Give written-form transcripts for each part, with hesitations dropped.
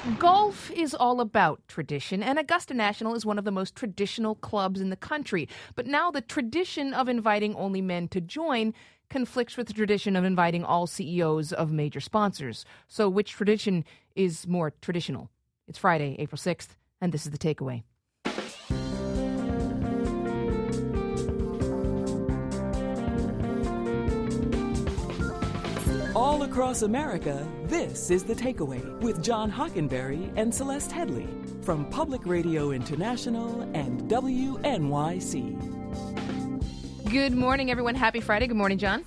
Golf is all about tradition, and Augusta National is one of the most traditional clubs in the country. But now the tradition of inviting only men to join conflicts with the tradition of inviting all CEOs of major sponsors. So which tradition is more traditional? It's Friday, April 6th, and this is The Takeaway. All across America, this is The Takeaway with John Hockenberry and Celeste Headley from Public Radio International and WNYC. Good morning, everyone. Happy Friday. Good morning, John.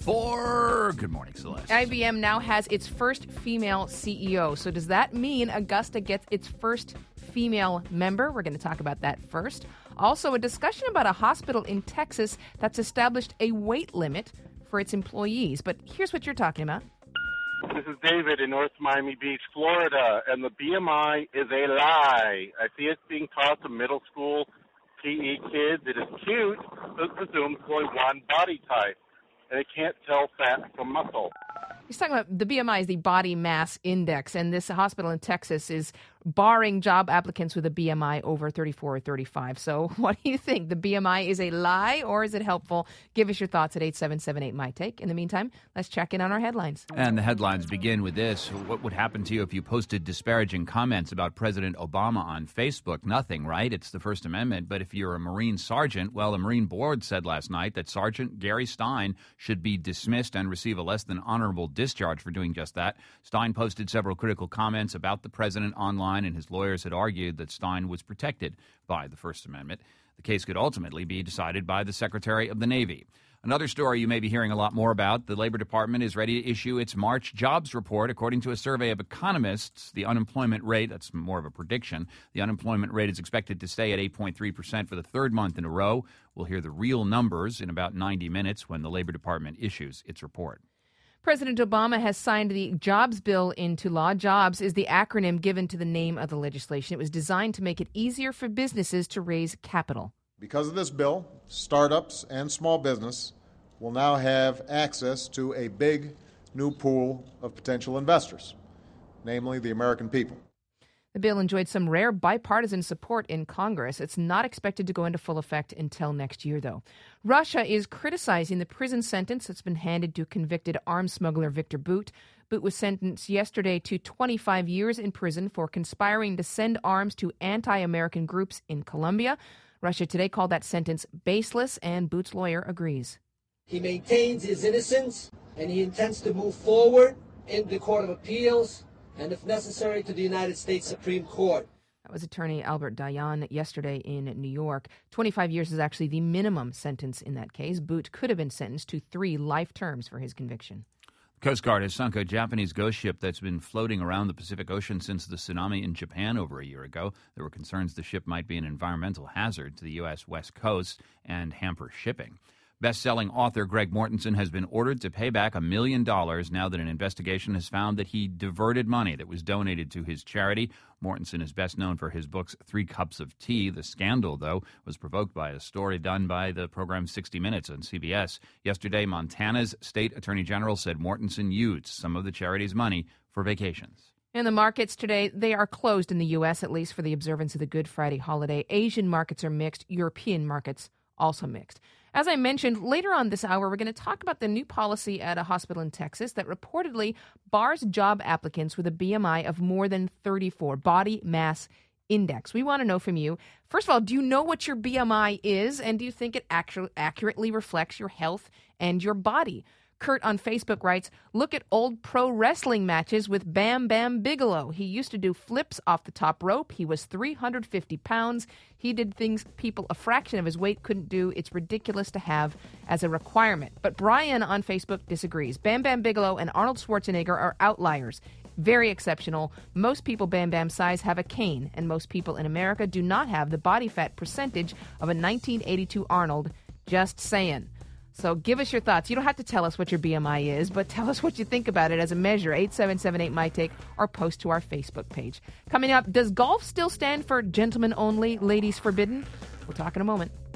Good morning, Celeste. IBM now has its first female CEO. So does that mean Augusta gets its first female member? We're going to talk about that first. Also, a discussion about a hospital in Texas that's established a weight limit for its employees. But here's what you're talking about. This is David in North Miami Beach, Florida, and the BMI is a lie. I see it being taught to middle school PE kids. It is cute, but it presumes only one body type, and it can't tell fat from muscle. He's talking about the BMI is the body mass index, and this hospital in Texas is barring job applicants with a BMI over 34 or 35. So what do you think? The BMI is a lie, or is it helpful? Give us your thoughts at 877-8-MY-TAKE. In the meantime, let's check in on our headlines. And the headlines begin with this. What would happen to you if you posted disparaging comments about President Obama on Facebook? Nothing, right? It's the First Amendment. But if you're a Marine sergeant, well, the Marine Board said last night that Sergeant Gary Stein should be dismissed and receive a less than honorable discharge for doing just that. Stein posted several critical comments about the president online, and his lawyers had argued that Stein was protected by the First Amendment. The case could ultimately be decided by the Secretary of the Navy. Another story you may be hearing a lot more about, the Labor Department is ready to issue its March jobs report. According to a survey of economists, the unemployment rate, that's more of a prediction, the unemployment rate is expected to stay at 8.3% for the third month in a row. We'll hear the real numbers in about 90 minutes when the Labor Department issues its report. President Obama has signed the Jobs Bill into law. Jobs is the acronym given to the name of the legislation. It was designed to make it easier for businesses to raise capital. Because of this bill, startups and small business will now have access to a big new pool of potential investors, namely the American people. The bill enjoyed some rare bipartisan support in Congress. It's not expected to go into full effect until next year, though. Russia is criticizing the prison sentence that's been handed to convicted arms smuggler Victor Bout. Bout was sentenced yesterday to 25 years in prison for conspiring to send arms to anti-American groups in Colombia. Russia today called that sentence baseless, and Bout's lawyer agrees. He maintains his innocence, and he intends to move forward in the Court of Appeals and, if necessary, to the United States Supreme Court. That was attorney Albert Dayan yesterday in New York. 25 years is actually the minimum sentence in that case. Bout could have been sentenced to 3 life terms for his conviction. The Coast Guard has sunk a Japanese ghost ship that's been floating around the Pacific Ocean since the tsunami in Japan over a year ago. There were concerns the ship might be an environmental hazard to the U.S. West Coast and hamper shipping. Best-selling author Greg Mortensen has been ordered to pay back $1 million now that an investigation has found that he diverted money that was donated to his charity. Mortensen is best known for his books 3 Cups of Tea. The scandal, though, was provoked by a story done by the program 60 Minutes on CBS. Yesterday, Montana's state attorney general said Mortensen used some of the charity's money for vacations. In the markets today, they are closed in the U.S., at least for the observance of the Good Friday holiday. Asian markets are mixed. European markets also mixed. As I mentioned, later on this hour, we're going to talk about the new policy at a hospital in Texas that reportedly bars job applicants with a BMI of more than 34, body mass index. We want to know from you, first of all, do you know what your BMI is, and do you think it accurately reflects your health and your body? Kurt on Facebook writes, look at old pro wrestling matches with Bam Bam Bigelow. He used to do flips off the top rope. He was 350 pounds. He did things people a fraction of his weight couldn't do. It's ridiculous to have as a requirement. But Brian on Facebook disagrees. Bam Bam Bigelow and Arnold Schwarzenegger are outliers. Very exceptional. Most people Bam Bam size have a cane, and most people in America do not have the body fat percentage of a 1982 Arnold. Just saying. So give us your thoughts. You don't have to tell us what your BMI is, but tell us what you think about it as a measure. 877-8-MY-TAKE, or post to our Facebook page. Coming up, does golf still stand for gentlemen only, ladies forbidden? We'll talk in a moment.